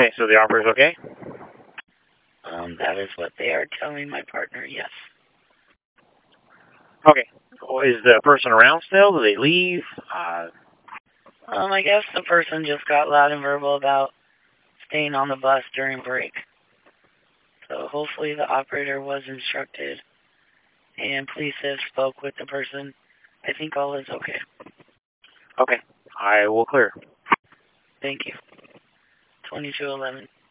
Okay, so the operator's okay? That is what they are telling my partner, yes. Okay. Well, is the person around still? Do they leave? I guess the person just got loud and verbal about staying on the bus during break. So hopefully the operator was instructed and police have spoke with the person. I think all is okay. Okay. I will clear. Thank you. 2211.